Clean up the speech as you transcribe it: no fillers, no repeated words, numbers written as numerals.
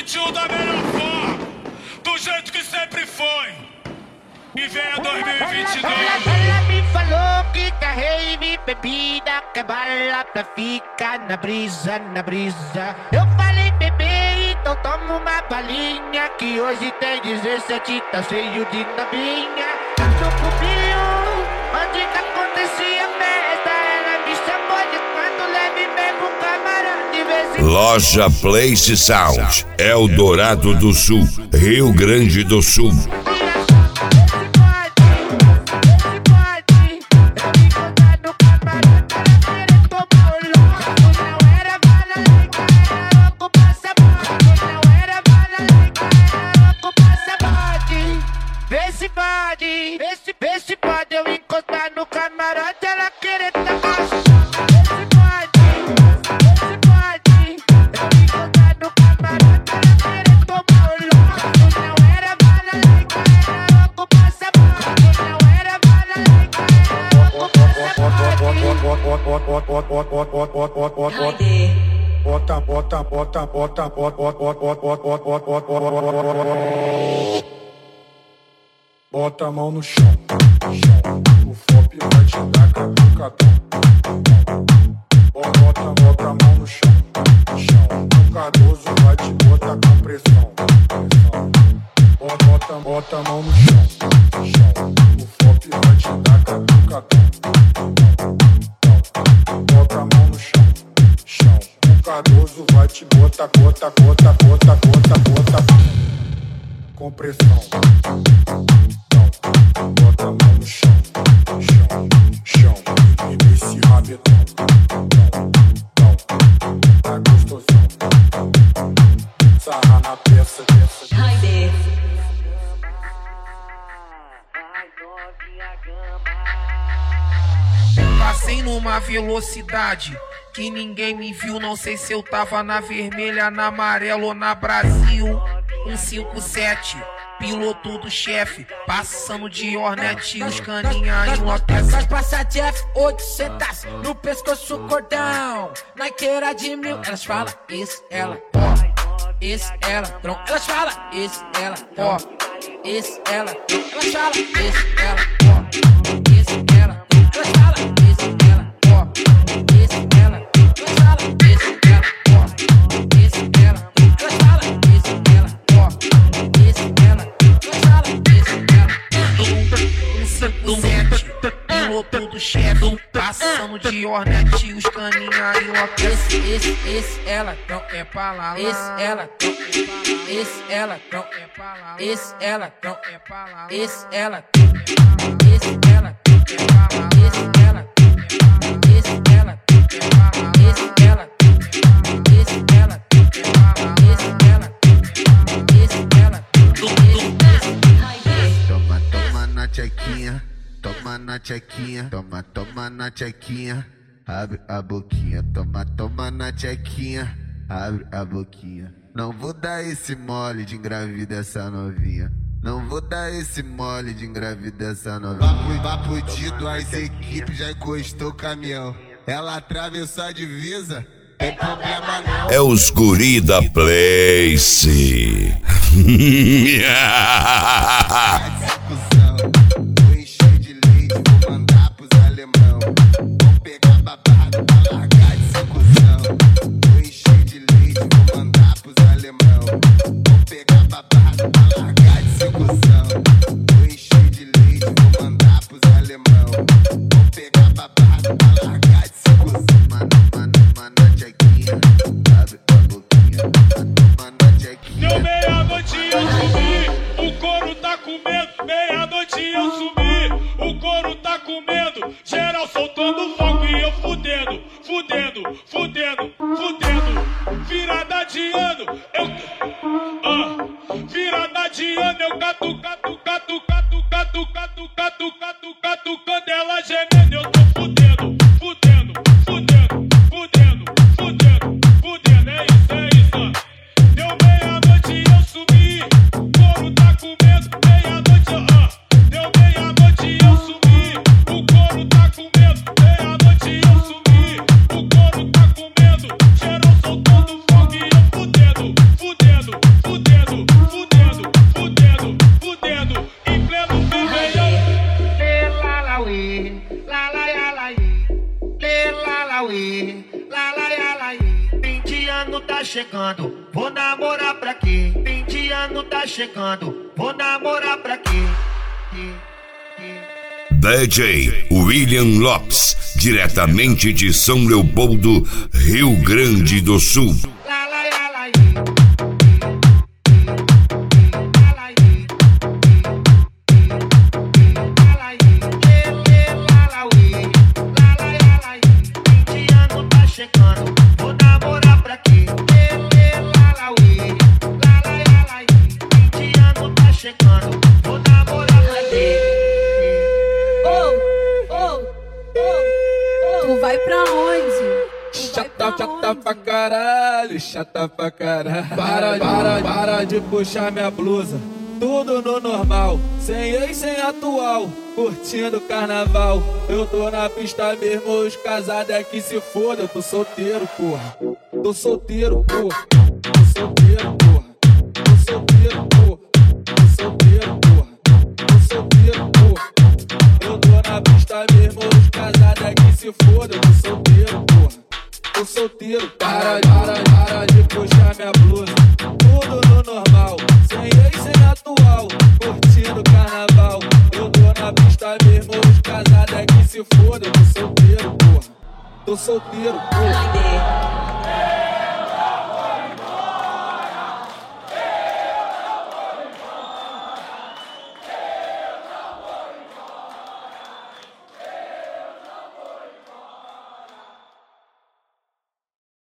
2021 da melhor forma, do jeito que sempre foi. E venha 2022. Ela me falou que rave, bebida, que bala pra ficar na brisa, na brisa. Eu falei, bebê, então toma uma balinha, que hoje tem 17, tá cheio de novinha. No clubinho, onde que acontecia a festa, ela me chamou de quando leve mesmo camarão de vez em quando. Loja Place Sound, Eldorado do Sul, Rio Grande do Sul. Vê se pode eu encostar no camarote, ela querer tá baixo. Vê se pode eu encostar no camarote, ela querer tomar o louco. Não era bala like, era louco passaporte. Não era bala like, era louco Bota a mão no chão, o FOP vai te dar catucatão. Bota a mão no chão, o Cardoso vai te botar com pressão. Bota a mão no chão, o FOP vai te dar catucatão. Bota a mão no chão, o Cardoso vai te botar, com pressão. Bota a mão no chão, e nesse rabetão, tá gostosão, sarra na peça. Passei numa velocidade que ninguém me viu, não sei se eu tava na vermelha, na amarela ou na Brasil. 157, piloto do chefe, passando de Hornet e os caninha enlouquecem. Nós passa Jeff 800 no pescoço cordão, na queira de 1000. Elas falam, esse ela, ó, esse ela, tron. Elas falam, esse ela, ó, esse ela, tron. Elas falam, esse ela, ó, esse ela, tron. Elas falam, esse ela, ó, esse ela, tron. Elas falam, esse ela, ó, esse ela, tron. Elas falam, esse ela, ó, esse ela, elas falam, esse ela. 157, piloto do chefe, passando de Hornet e os caninha enlouquecem. Esse ela, então é pra lá. Esse ela, então é pra lá. Esse ela, então é pra lá. Esse ela, então é pra lá. Esse ela, esse ela, é pra lá. Esse ela, esse ela, é pra lá. Esse ela, esse ela, é pra lá. Esse ela, esse ela, Toma na tchequinha, toma na tchequinha, toma na tchequinha, abre a boquinha, toma na tchequinha, abre a boquinha. Não vou dar esse mole de engravidar essa novinha. Não vou dar esse mole de engravidar essa novinha. Papo dito, as equipes já encostou o caminhão. Ela atravessou a divisa, tem problema não. É os guri da Place. Vou encher de leite, vou mandar pros alemão. Vou pegar babado pra largar de secusão. Vou encher de leite, vou mandar pros alemão. Vou pegar babado pra largar de secusão. Vou encher de leite, vou mandar pros alemão. Vou pegar babado pra largar de secusão. Mano, tchequinha, abre a boquinha. Mano, tchequinha. Deu meia-noite eu subi, o couro tá com medo. Meia-noite eu subi, o couro tá com medo. Geral soltando fogo e eu fudendo. Virada de ano, virada de ano, eu catucando ela gemendo. Eu tô fudendo. É isso. Deu meia-noite eu subi, o couro tá com medo. Deu meia-noite eu subi, o couro tá com medo. Meia-noite eu subi, o couro tá com medo. uê, lá, lá, fim de ano tá chegando, vou namorar pra quê? Fim de ano tá chegando, vou namorar pra quê? DJ William Lopes, diretamente de São Leopoldo, Rio Grande do Sul. Chata pra caralho, chata pra caralho. Para de puxar minha blusa. Tudo no normal, sem ex, sem atual, curtindo carnaval. Eu tô na pista mesmo, os casados é que se foda. Eu tô solteiro, porra. Tô solteiro, porra. Tô solteiro, porra. Tô solteiro, porra. Tô solteiro, porra. Tô solteiro, porra. Eu tô na pista mesmo, os casados é que se foda. Eu tô solteiro, porra. Tô solteiro, para de puxar minha blusa. Tudo no normal, sem ex, sem atual, curtindo carnaval. Eu tô na pista mesmo, os casados é que se foda. Eu tô solteiro, porra. Tô solteiro, porra.